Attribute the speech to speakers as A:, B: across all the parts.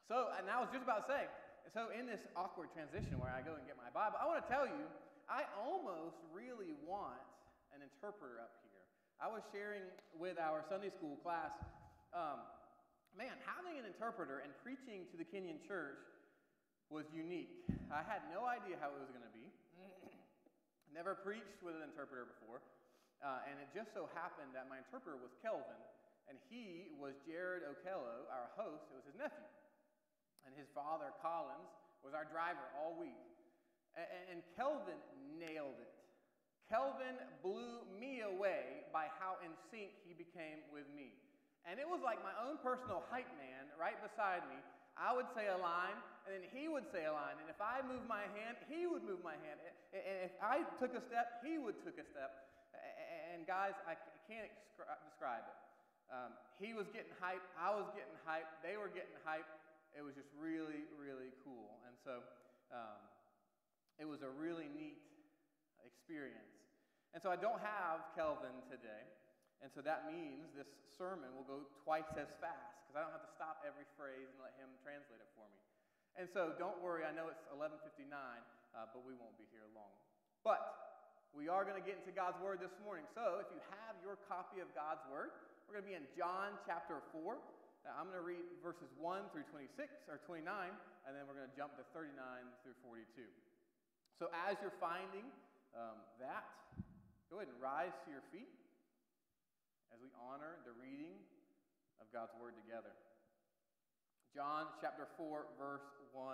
A: So, and I was just about to say, so in this awkward transition where I go and get my Bible, I want to tell you, I almost really want an interpreter up here. I was sharing with our Sunday school class, man, having an interpreter and preaching to the Kenyan church was unique. I had no idea how it was going to be. Never preached with an interpreter before. And it just so happened that my interpreter was Kelvin, and he was Jared Okello, our host. It was his nephew. And his father, Collins, was our driver all week. And Kelvin nailed it. Kelvin blew me away by how in sync he became with me. And it was like my own personal hype man right beside me. I would say a line, and then he would say a line. And if I moved my hand, he would move my hand. And if I took a step, he would take a step. And guys, I can't describe it. He was getting hyped. I was getting hyped. They were getting hyped. It was just really, really cool. And so it was a really neat experience. And so I don't have Kelvin today. And so that means this sermon will go twice as fast because I don't have to stop every phrase and let him translate it for me. And so don't worry, I know it's 11:59, but we won't be here long. But we are going to get into God's Word this morning. So if you have your copy of God's Word, we're going to be in John chapter 4. I'm going to read verses 1 through 26 or 29, and then we're going to jump to 39 through 42. So as you're finding that, go ahead and rise to your feet as we honor the reading of God's Word together. John chapter 4, verse 1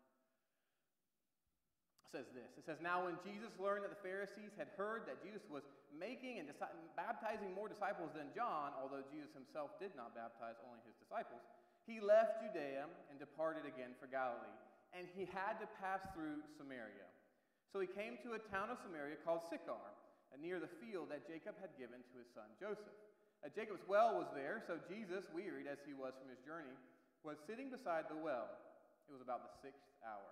A: says this. It says, "Now when Jesus learned that the Pharisees had heard that Jesus was making and baptizing more disciples than John, although Jesus himself did not baptize, only his disciples, he left Judea and departed again for Galilee. And he had to pass through Samaria. So he came to a town of Samaria called Sychar, near the field that Jacob had given to his son Joseph. Jacob's well was there, so Jesus, wearied as he was from his journey, was sitting beside the well. It was about the 6th hour.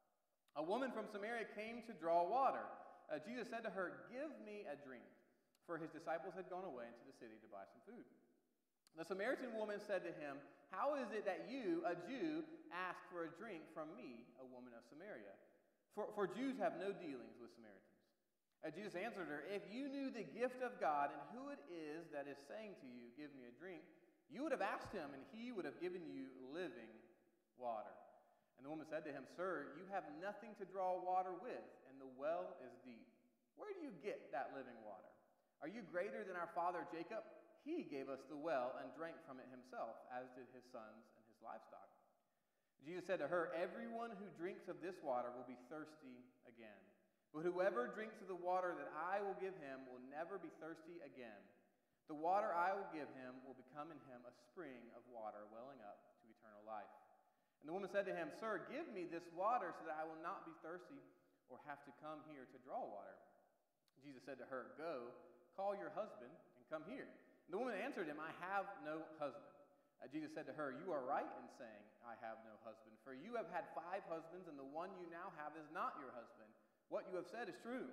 A: A woman from Samaria came to draw water. Jesus said to her, 'Give me a drink,' for his disciples had gone away into the city to buy some food. The Samaritan woman said to him, 'How is it that you, a Jew, ask for a drink from me, a woman of Samaria? For Jews have no dealings with Samaritans.' Jesus answered her, 'If you knew the gift of God and who it is that is saying to you, "Give me a drink," you would have asked him, and he would have given you living water.' And the woman said to him, 'Sir, you have nothing to draw water with, and the well is deep. Where do you get that living water? Are you greater than our father Jacob? He gave us the well and drank from it himself, as did his sons and his livestock.' Jesus said to her, 'Everyone who drinks of this water will be thirsty again. But whoever drinks of the water that I will give him will never be thirsty again. The water I will give him will become in him a spring of water welling up to eternal life.' And the woman said to him, 'Sir, give me this water so that I will not be thirsty or have to come here to draw water.' Jesus said to her, 'Go, call your husband and come here.' And the woman answered him, 'I have no husband.' Jesus said to her, 'You are right in saying, "I have no husband," for you have had 5 husbands, and the one you now have is not your husband. What you have said is true.'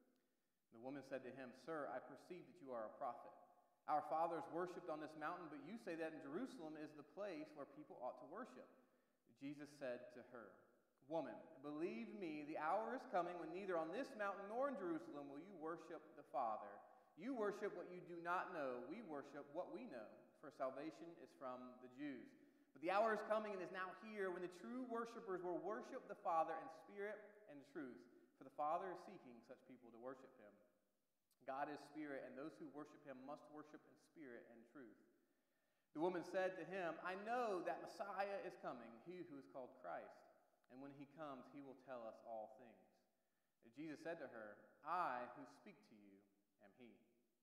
A: The woman said to him, 'Sir, I perceive that you are a prophet. Our fathers worshipped on this mountain, but you say that in Jerusalem is the place where people ought to worship.' Jesus said to her, 'Woman, believe me, the hour is coming when neither on this mountain nor in Jerusalem will you worship the Father. You worship what you do not know. We worship what we know, for salvation is from the Jews. But the hour is coming and is now here when the true worshipers will worship the Father in spirit and truth. For the Father is seeking such people to worship him. God is spirit, and those who worship him must worship in spirit and truth.' The woman said to him, 'I know that Messiah is coming, he who is called Christ. And when he comes, he will tell us all things.' And Jesus said to her, 'I who speak to you am he.'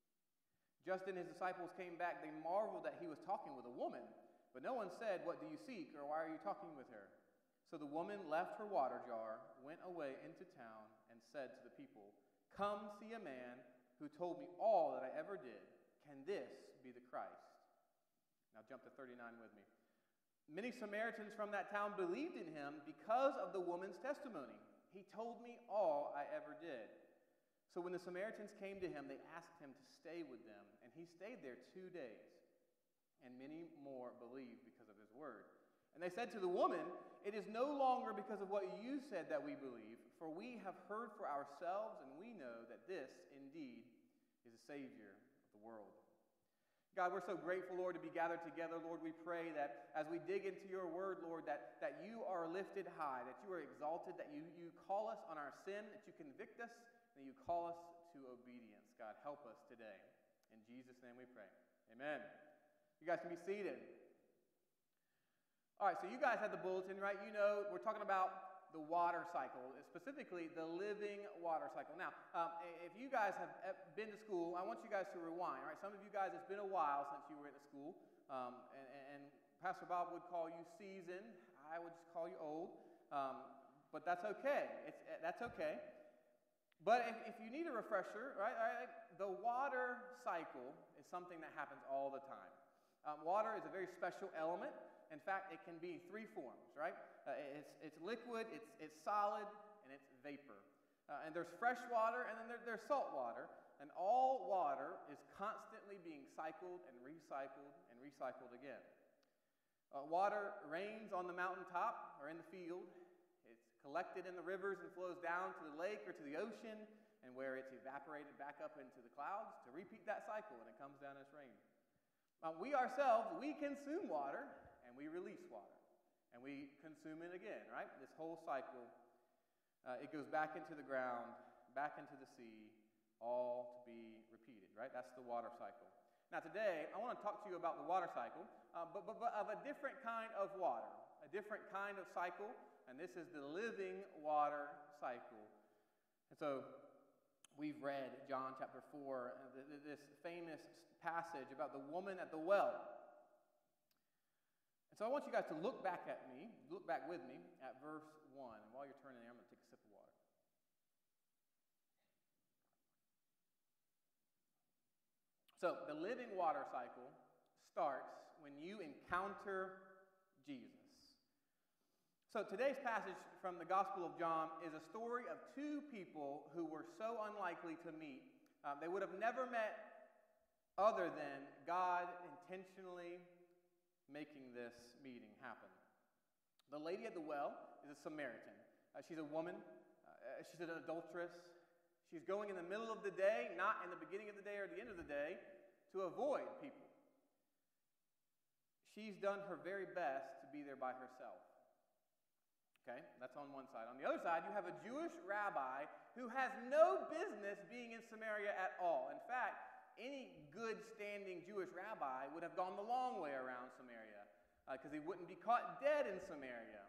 A: Just then his disciples came back. They marveled that he was talking with a woman. But no one said, 'What do you seek?' or 'Why are you talking with her?' So the woman left her water jar, went away into town, and said to the people, 'Come see a man who told me all that I ever did. Can this be the Christ?' Now jump to 39 with me. Many Samaritans from that town believed in him because of the woman's testimony. 'He told me all I ever did.' So when the Samaritans came to him, they asked him to stay with them, and he stayed there 2 days. And many more believed because of his word. And they said to the woman, "It is no longer because of what you said that we believe, for we have heard for ourselves, and we know that this indeed is the Savior of the world." God, we're so grateful, Lord, to be gathered together. Lord, we pray that as we dig into your word, Lord, that you are lifted high, that you are exalted, that you call us on our sin, that you convict us, and that you call us to obedience. God, help us today. In Jesus' name we pray. Amen. You guys can be seated. All right, so you guys have the bulletin, right? You know, we're talking about the water cycle, specifically the living water cycle. Now, if you guys have been to school, I want you guys to rewind, all right? Some of you guys, it's been a while since you were at the school, and Pastor Bob would call you seasoned. I would just call you old, but that's okay. That's okay. But if you need a refresher, right, the water cycle is something that happens all the time. Water is a very special element. In fact, it can be three forms, right? It's liquid, it's solid, and it's vapor. And there's fresh water, and then there's salt water. And all water is constantly being cycled and recycled again. Water rains on the mountaintop or in the field. It's collected in the rivers and flows down to the lake or to the ocean, and where it's evaporated back up into the clouds to repeat that cycle, and it comes down as rain. We ourselves, we consume water, and we release water, and we consume it again, right? This whole cycle, it goes back into the ground, back into the sea, all to be repeated, right? That's the water cycle. Now today, I want to talk to you about the water cycle, but of a different kind of water, a different kind of cycle, and this is the living water cycle. And so we've read John chapter 4, this famous passage about the woman at the well. So I want you guys to look back with me at verse 1. And while you're turning there, I'm going to take a sip of water. So the living water cycle starts when you encounter Jesus. So today's passage from the Gospel of John is a story of two people who were so unlikely to meet. They would have never met other than God intentionally making this meeting happen. The lady at the well is a Samaritan. She's a woman. She's an adulteress. She's going in the middle of the day, not in the beginning of the day or the end of the day, to avoid people. She's done her very best to be there by herself. Okay, that's on one side. On the other side, you have a Jewish rabbi who has no business being in Samaria at all. In fact, any good standing Jewish rabbi would have gone the long way around Samaria because he wouldn't be caught dead in Samaria.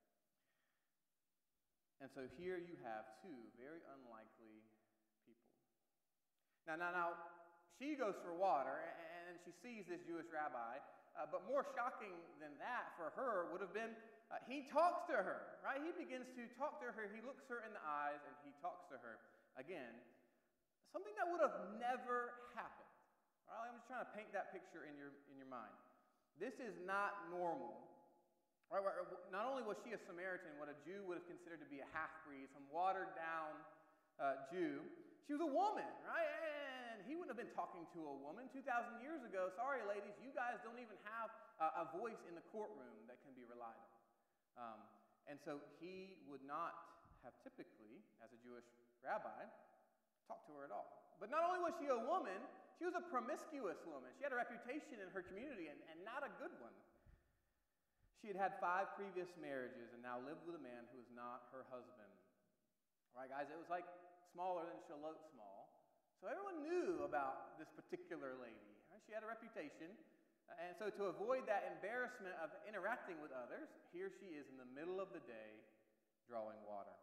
A: And so here you have two very unlikely people. Now, she goes for water and she sees this Jewish rabbi, but more shocking than that for her would have been he talks to her, right? He begins to talk to her. He looks her in the eyes and he talks to her again. Something that would have never happened. All right, I'm just trying to paint that picture in your mind. This is not normal. Right? Not only was she a Samaritan, what a Jew would have considered to be a half-breed, some watered-down Jew, she was a woman, right? And he wouldn't have been talking to a woman 2,000 years ago. Sorry, ladies, you guys don't even have a voice in the courtroom that can be relied on. And so he would not have typically, as a Jewish rabbi, talk to her at all. But not only was she a woman, she was a promiscuous woman. She had a reputation in her community, and not a good one. She had had 5 previous marriages and now lived with a man who was not her husband. All right, guys, it was like smaller than Shalot small. So everyone knew about this particular lady. Right? She had a reputation. And so to avoid that embarrassment of interacting with others, here she is in the middle of the day drawing water.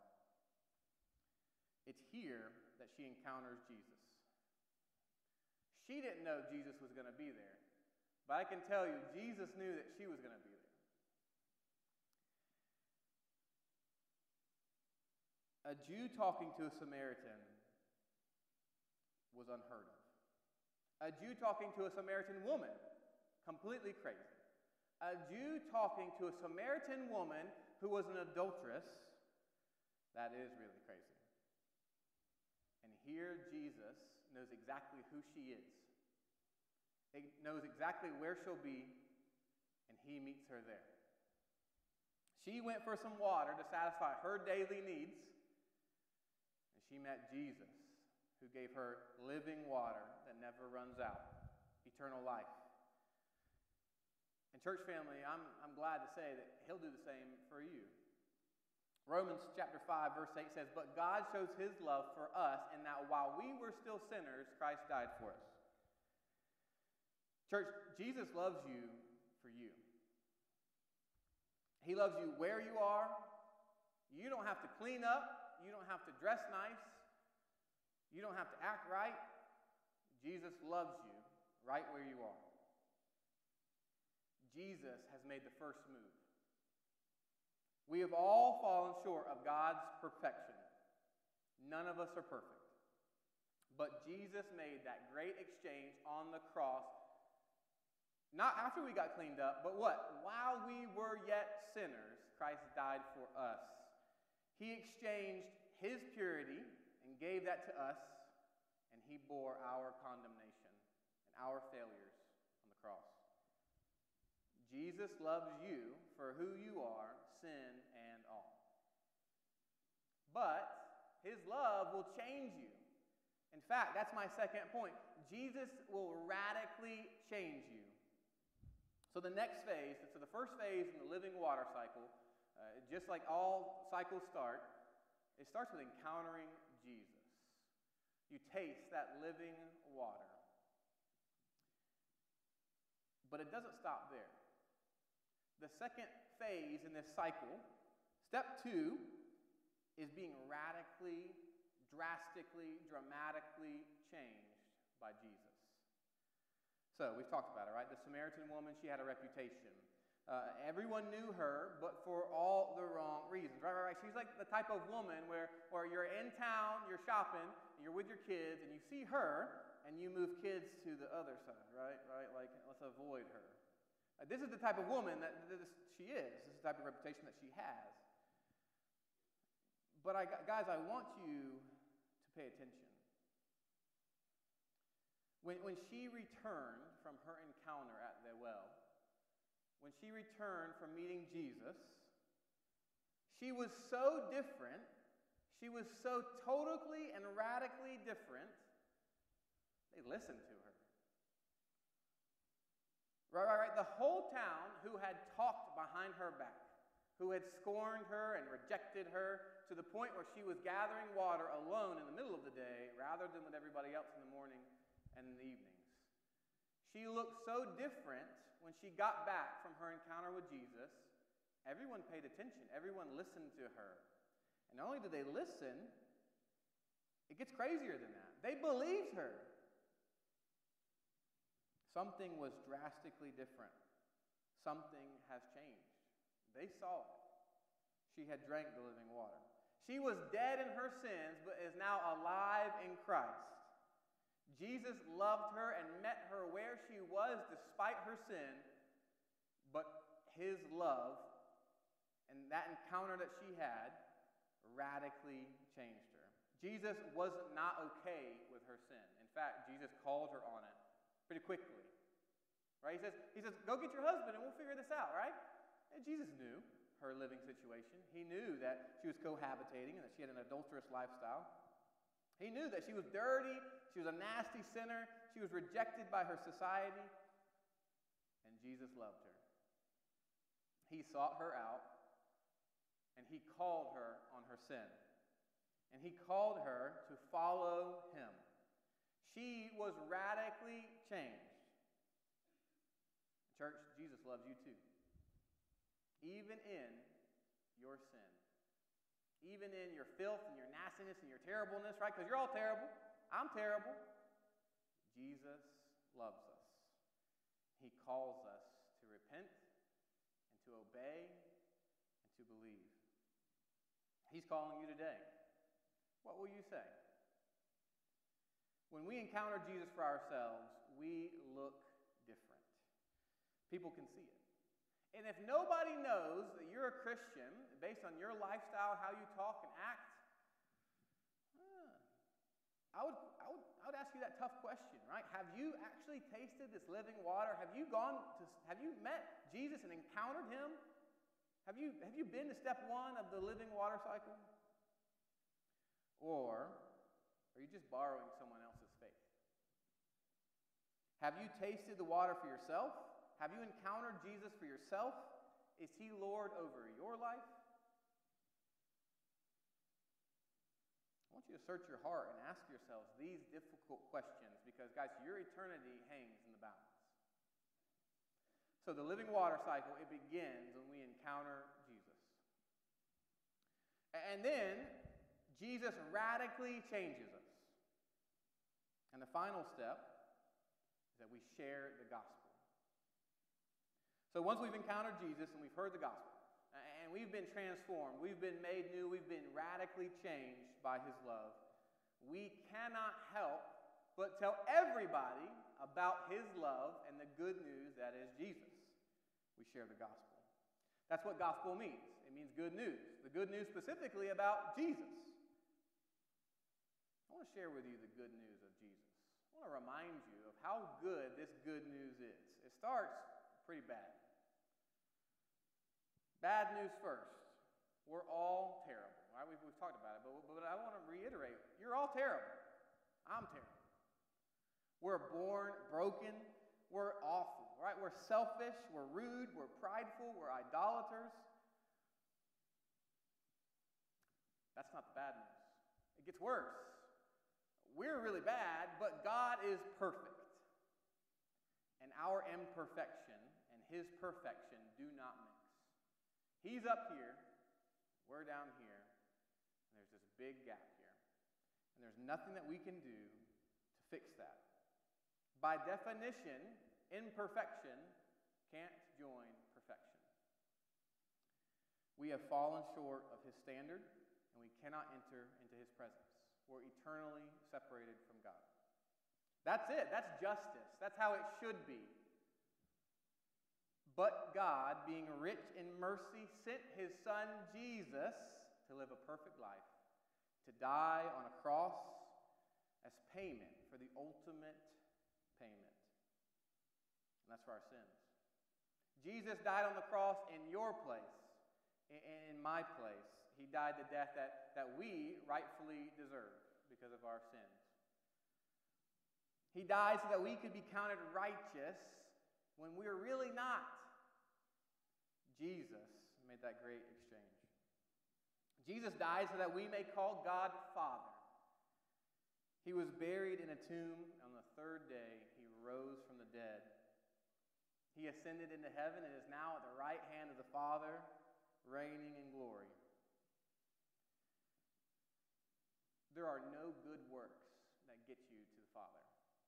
A: It's here that she encounters Jesus. She didn't know Jesus was going to be there. But I can tell you, Jesus knew that she was going to be there. A Jew talking to a Samaritan was unheard of. A Jew talking to a Samaritan woman, completely crazy. A Jew talking to a Samaritan woman who was an adulteress, that is really crazy. And here Jesus knows exactly who she is. He knows exactly where she'll be, and he meets her there. She went for some water to satisfy her daily needs, and she met Jesus, who gave her living water that never runs out, eternal life. And church family, I'm glad to say that he'll do the same for you. Romans chapter 5, verse 8 says, "But God shows his love for us in that while we were still sinners, Christ died for us." Church, Jesus loves you for you. He loves you where you are. You don't have to clean up. You don't have to dress nice. You don't have to act right. Jesus loves you right where you are. Jesus has made the first move. We have all fallen short of God's perfection. None of us are perfect. But Jesus made that great exchange on the cross, not after we got cleaned up, but what? While we were yet sinners, Christ died for us. He exchanged his purity and gave that to us, and he bore our condemnation and our failures on the cross. Jesus loves you for who you are, sin and all. But his love will change you. In fact, that's my second point. Jesus will radically change you. So the next phase, so the first phase in the living water cycle, just like all cycles start, it starts with encountering Jesus. You taste that living water. But it doesn't stop there. The second phase in this cycle, step 2, is being radically, drastically, dramatically changed by Jesus. So we've talked about it, right? The Samaritan woman, she had a reputation. Everyone knew her, but for all the wrong reasons. Right. She's like the type of woman where you're in town, you're shopping, and you're with your kids, and you see her, and you move kids to the other side, right? Like, let's avoid her. This is the type of woman that she is. This is the type of reputation that she has. But guys, I want you to pay attention. When she returned from her encounter at the well, when she returned from meeting Jesus, she was so different, she was so totally and radically different, they listened to her. Right. The whole town who had talked behind her back, who had scorned her and rejected her to the point where she was gathering water alone in the middle of the day rather than with everybody else in the morning and in the evenings. She looked so different when she got back from her encounter with Jesus. Everyone paid attention. Everyone listened to her. And not only did they listen, it gets crazier than that. They believed her. Something was drastically different. Something has changed. They saw it. She had drank the living water. She was dead in her sins, but is now alive in Christ. Jesus loved her and met her where she was despite her sin, but his love and that encounter that she had radically changed her. Jesus was not okay with her sin. In fact, Jesus called her on it pretty quickly. Right? He says, go get your husband and we'll figure this out, right? And Jesus knew her living situation. He knew that she was cohabitating and that she had an adulterous lifestyle. He knew that she was dirty, she was a nasty sinner, she was rejected by her society, and Jesus loved her. He sought her out, and he called her on her sin. And he called her to follow him. She was radically changed. Church, Jesus loves you too. Even in your sin. Even in your filth and your nastiness and your terribleness, right? Because you're all terrible. I'm terrible. Jesus loves us. He calls us to repent and to obey and to believe. He's calling you today. What will you say? When we encounter Jesus for ourselves, we look different. People can see it. And if nobody knows that you're a Christian based on your lifestyle, how you talk and act, I would ask you that tough question, right? Have you actually tasted this living water? Have you met Jesus and encountered him? Have you been to step one of the living water cycle? Or are you just borrowing someone else's faith? Have you tasted the water for yourself? Have you encountered Jesus for yourself? Is he Lord over your life? I want you to search your heart and ask yourselves these difficult questions because, guys, your eternity hangs in the balance. So the living water cycle, it begins when we encounter Jesus. And then Jesus radically changes us. And the final step is that we share the gospel. So once we've encountered Jesus and we've heard the gospel, and we've been transformed, we've been made new, we've been radically changed by his love, we cannot help but tell everybody about his love and the good news that is Jesus. We share the gospel. That's what gospel means. It means good news. The good news specifically about Jesus. I want to share with you the good news of Jesus. I want to remind you of how good this good news is. It starts pretty bad. Bad news first. We're all terrible. Right? We've talked about it, but I want to reiterate. You're all terrible. I'm terrible. We're born broken. We're awful. Right? We're selfish. We're rude. We're prideful. We're idolaters. That's not the bad news. It gets worse. We're really bad, but God is perfect. And our imperfection and his perfection do not mix. He's up here, we're down here, and there's this big gap here. And there's nothing that we can do to fix that. By definition, imperfection can't join perfection. We have fallen short of his standard, and we cannot enter into his presence. We're eternally separated from God. That's it. That's justice. That's how it should be. But God, being rich in mercy, sent his son Jesus to live a perfect life, to die on a cross as payment for the ultimate payment. And that's for our sins. Jesus died on the cross in your place, in my place. He died the death that we rightfully deserve because of our sins. He died so that we could be counted righteous when we are really not. Jesus made that great exchange. Jesus died so that we may call God Father. He was buried in a tomb. On the third day, he rose from the dead. He ascended into heaven and is now at the right hand of the Father, reigning in glory. There are no good works that get you to the Father.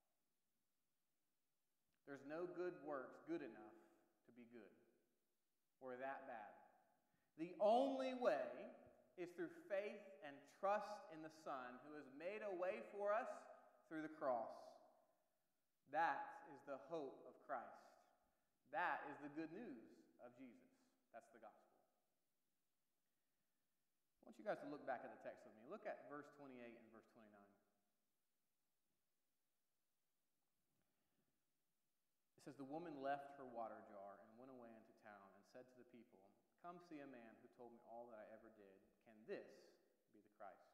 A: There's no good works good enough to be good or that bad. The only way is through faith and trust in the Son who has made a way for us through the cross. That is the hope of Christ. That is the good news of Jesus. That's the gospel. I want you guys to look back at the text with me. Look at verse 28 and verse 29. It says, the woman left her water jar and went away into town and said to the people, come see a man who told me all that I ever did. Can this be the Christ?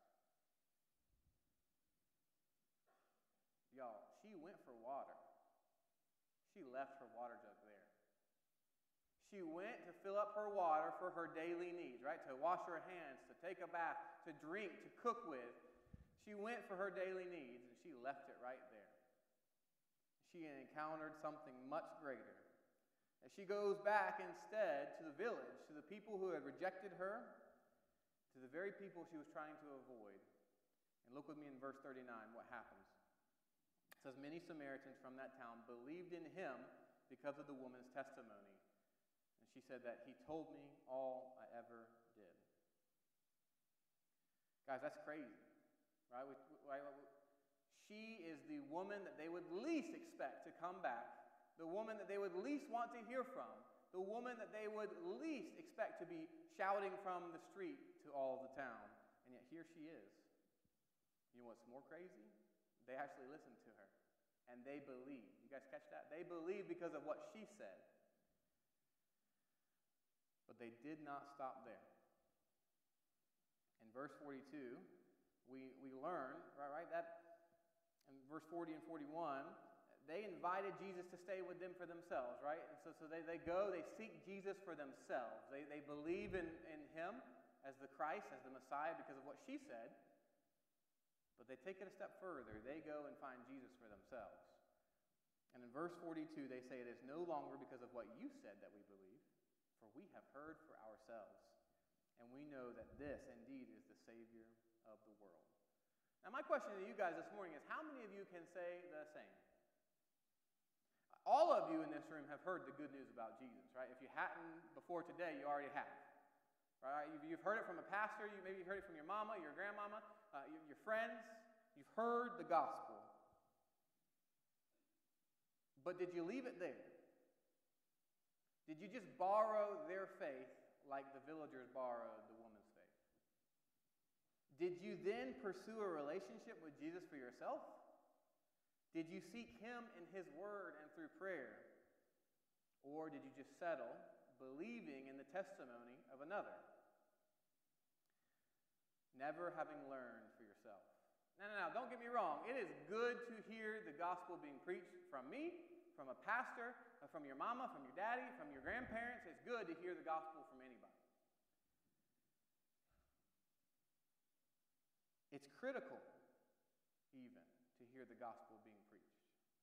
A: Y'all, she went for water. She left her water jug there. She went to fill up her water for her daily needs, right? To wash her hands, to take a bath, to drink, to cook with. She went for her daily needs, and she left it right there. She encountered something much greater. And she goes back instead to the village, to the people who had rejected her, to the very people she was trying to avoid. And look with me in verse 39, what happens. It says, many Samaritans from that town believed in him because of the woman's testimony. And she said that he told me all I ever did. Guys, that's crazy, right? She is the woman that they would least expect to come back, the woman that they would least want to hear from, the woman that they would least expect to be shouting from the street to all of the town. And yet here she is. You know what's more crazy? They actually listened to her, and they believed. You guys catch that? They believed because of what she said. But But they did not stop there. In verse 42, we learn, right, that in verse 40 and 41, they invited Jesus to stay with them for themselves, right? And so they go, they seek Jesus for themselves. They believe in him as the Christ, as the Messiah, because of what she said. But they take it a step further. They go and find Jesus for themselves. And in verse 42, they say, it is no longer because of what you said that we believe, for we have heard for ourselves. And we know that this indeed is the Savior of the world. Now my question to you guys this morning is, how many of you can say the same? All of you in this room have heard the good news about Jesus, right? If you hadn't before today, you already have. Right? You've heard it from a pastor. You maybe heard it from your mama, your grandmama, your friends. You've heard the gospel. But did you leave it there? Did you just borrow their faith like the villagers borrowed the woman's faith? Did you then pursue a relationship with Jesus for yourself? Did you seek him in his word and through prayer? Or did you just settle believing in the testimony of another, never having learned for yourself? Now, don't get me wrong. It is good to hear the gospel being preached from me, from a pastor, from your mama, from your daddy, from your grandparents. It's good to hear the gospel from anybody. It's critical, even, to hear the gospel being preached.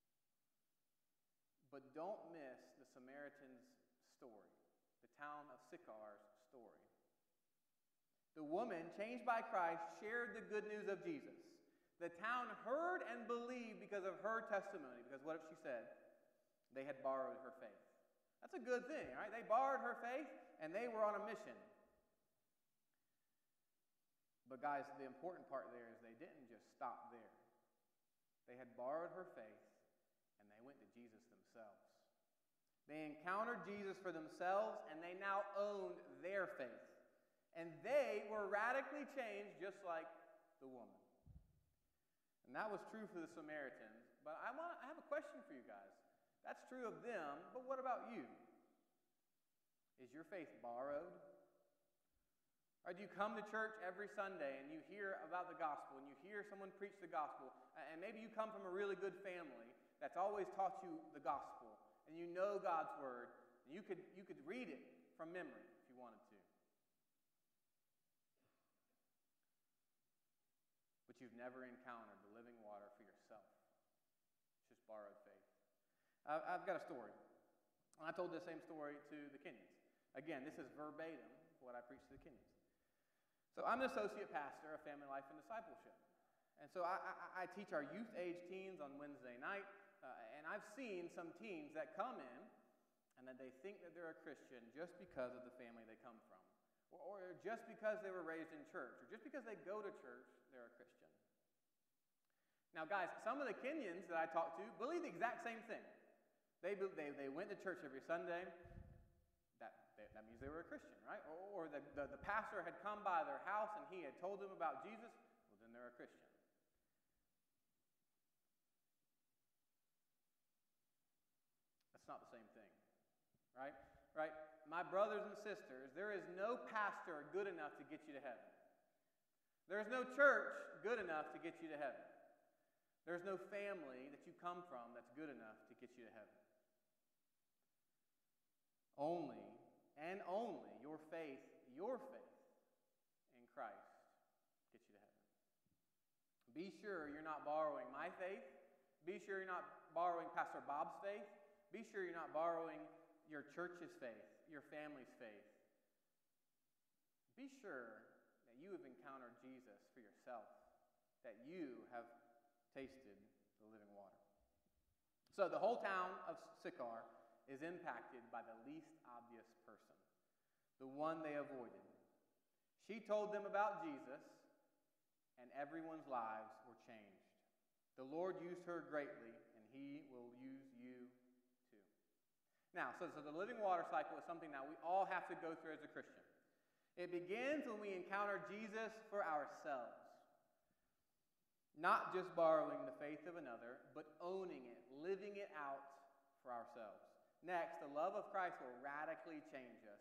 A: But don't miss the Samaritan's story, the town of Sychar's story. The woman, changed by Christ, shared the good news of Jesus. The town heard and believed because of her testimony, because what she said? They had borrowed her faith. That's a good thing, right? They borrowed her faith, and they were on a mission. But guys, the important part there is they didn't just stop there. They had borrowed her faith, and they went to Jesus themselves. They encountered Jesus for themselves, and they now owned their faith. And they were radically changed just like the woman. And that was true for the Samaritans. But I have a question for you guys. That's true of them, but what about you? Is your faith borrowed? Or do you come to church every Sunday and you hear about the gospel and you hear someone preach the gospel, and maybe you come from a really good family that's always taught you the gospel, and you know God's word, and you could read it from memory if you wanted to. But you've never encountered the living water for yourself. It's just borrowed faith. I've got a story. I told this same story to the Kenyans. Again, this is verbatim what I preached to the Kenyans. So I'm an associate pastor of Family Life and Discipleship. And so I teach our youth age teens on Wednesday night. And I've seen some teens that come in and that they think that they're a Christian just because of the family they come from. Or just because they were raised in church. Or just because they go to church, they're a Christian. Now guys, some of the Kenyans that I talk to believe the exact same thing. They went to church every Sunday. That means they were a Christian, right? Or the pastor had come by their house and he had told them about Jesus. Well, then they're a Christian. That's not the same thing, right? Right? My brothers and sisters, there is no pastor good enough to get you to heaven. There is no church good enough to get you to heaven. There's no family that you come from that's good enough to get you to heaven. Only and only your faith in Christ gets you to heaven. Be sure you're not borrowing my faith. Be sure you're not borrowing Pastor Bob's faith. Be sure you're not borrowing your church's faith, your family's faith. Be sure that you have encountered Jesus for yourself, that you have tasted the living water. So the whole town of Sychar is impacted by the least obvious person, the one they avoided. She told them about Jesus, and everyone's lives were changed. The Lord used her greatly, and he will use you too. Now, so the living water cycle is something that we all have to go through as a Christian. It begins when we encounter Jesus for ourselves. Not just borrowing the faith of another, but owning it, living it out for ourselves. Next, the love of Christ will radically change us.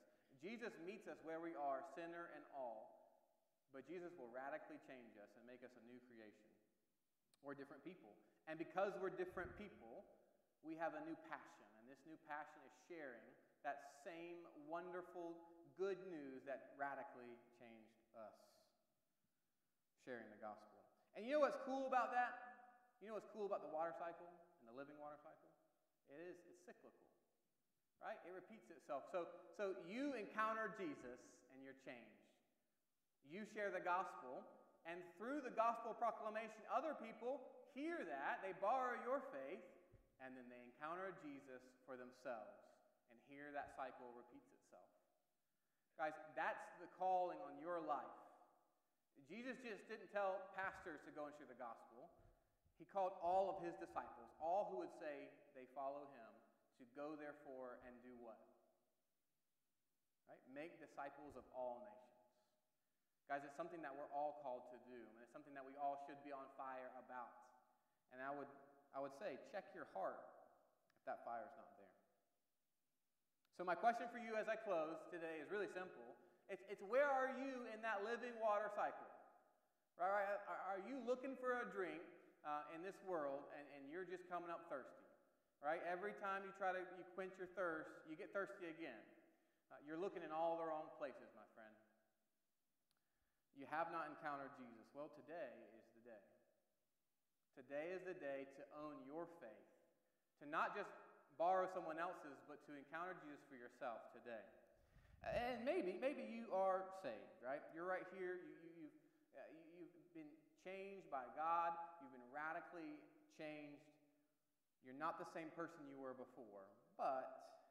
A: Jesus meets us where we are, sinner and all, but Jesus will radically change us and make us a new creation. We're different people. And because we're different people, we have a new passion. And this new passion is sharing that same wonderful good news that radically changed us. Sharing the gospel. And you know what's cool about that? You know what's cool about the water cycle and the living water cycle? It's cyclical. Right? It repeats itself. So you encounter Jesus and you're changed. You share the gospel, and through the gospel proclamation, other people hear that, they borrow your faith, and then they encounter Jesus for themselves. And here that cycle repeats itself. Guys, that's the calling on your life. Jesus just didn't tell pastors to go and share the gospel. He called all of his disciples, all who would say they follow him, to go therefore and do what? Right? Make disciples of all nations. Guys, it's something that we're all called to do, and it's something that we all should be on fire about. And I would say, check your heart if that fire is not there. So my question for you as I close today is really simple. It's where are you in that living water cycle? Right? Are you looking for a drink in this world and you're just coming up thirsty? Right? Every time you quench your thirst, you get thirsty again. You're looking in all the wrong places, my friend. You have not encountered Jesus. Well, today is the day. Today is the day to own your faith. To not just borrow someone else's, but to encounter Jesus for yourself today. And maybe you are saved, right? You're right here. You've been changed by God. You've been radically changed. You're not the same person you were before, but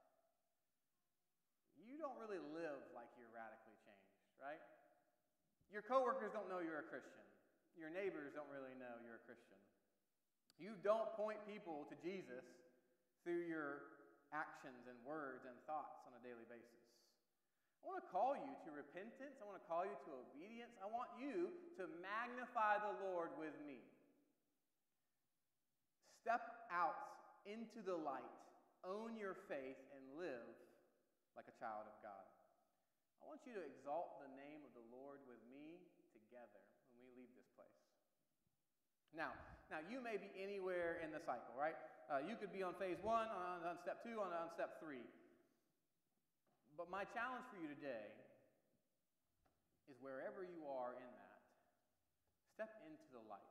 A: you don't really live like you're radically changed, right? Your coworkers don't know you're a Christian. Your neighbors don't really know you're a Christian. You don't point people to Jesus through your actions and words and thoughts on a daily basis. I want to call you to repentance. I want to call you to obedience. I want you to magnify the Lord with me. Step out into the light, own your faith, and live like a child of God. I want you to exalt the name of the Lord with me together when we leave this place. Now you may be anywhere in the cycle, right? You could be on phase 1, on step 2, on step 3. But my challenge for you today is wherever you are in that, step into the light.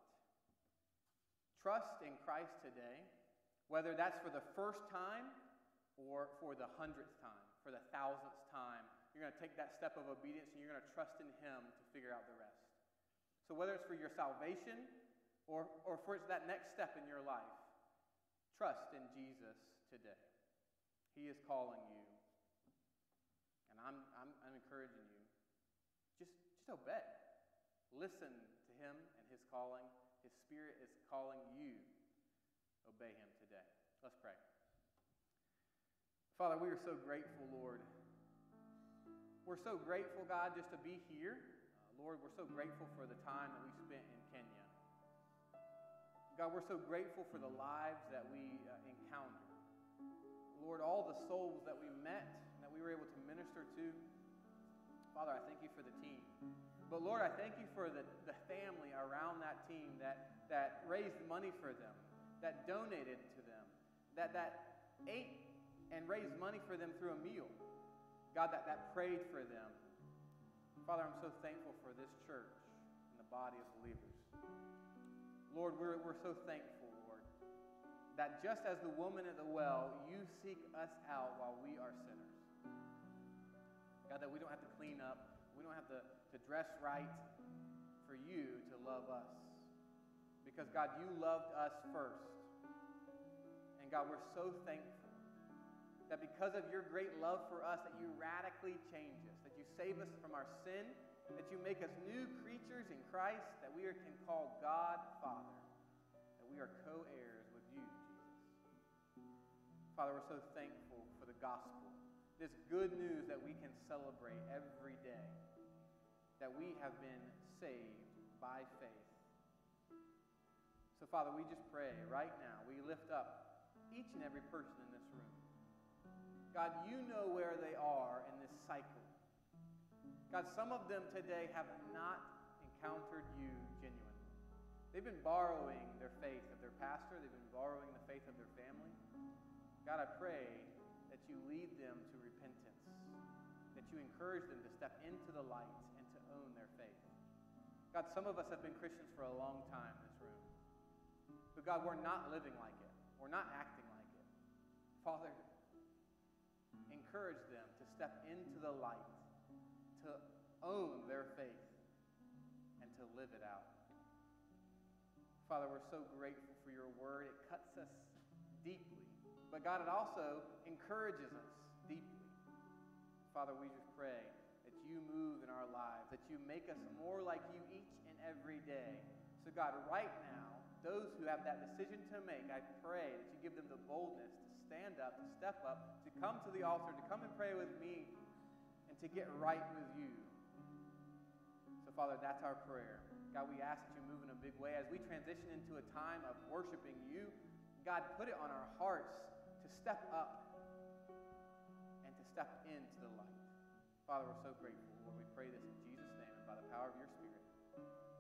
A: Trust in Christ today, whether that's for the first time or for the 100th time, for the 1000th time. You're going to take that step of obedience and you're going to trust in him to figure out the rest. So whether it's for your salvation or for that next step in your life, trust in Jesus today. He is calling you. And I'm encouraging you. Just obey. Listen to him and his calling. His Spirit is calling you. Obey him today. Let's pray. Father, we are so grateful, Lord. We're so grateful, God, just to be here. Lord, we're so grateful for the time that we spent in Kenya. God, we're so grateful for the lives that we encountered. Lord, all the souls that we met and that we were able to minister to. Father, I thank you for the team. But Lord, I thank you for the family around that team that raised money for them, that donated to them, that ate and raised money for them through a meal. God, that prayed for them. Father, I'm so thankful for this church and the body of believers. Lord, we're so thankful, Lord, that just as the woman at the well, you seek us out while we are sinners. God, that we don't have to clean up, we don't have to dress right for you to love us. Because, God, you loved us first. And, God, we're so thankful that because of your great love for us, that you radically change us, that you save us from our sin, that you make us new creatures in Christ, that we can call God Father, that we are co-heirs with you, Jesus. Father, we're so thankful for the gospel, this good news that we can celebrate every day, that we have been saved by faith. So, Father, we just pray right now, we lift up each and every person in this room. God, you know where they are in this cycle. God, some of them today have not encountered you genuinely. They've been borrowing their faith of their pastor. They've been borrowing the faith of their family. God, I pray that you lead them to repentance, that you encourage them to step into the light and to own their faith. God, some of us have been Christians for a long time in this room. But God, we're not living like it. We're not acting like it. Father, encourage them to step into the light, to own their faith, and to live it out. Father, we're so grateful for your word. It cuts us deeply. But God, it also encourages us deeply. Father, we just pray that you move in our lives, that you make us more like you each and every day. So God, right now, those who have that decision to make, I pray that you give them the boldness to stand up, to step up, to come to the altar, to come and pray with me, and to get right with you. So Father, that's our prayer. God, we ask that you move in a big way as we transition into a time of worshiping you. God, put it on our hearts to step up and to step into the light. Father, we're so grateful. Lord, we pray this in Jesus' name and by the power of your Spirit.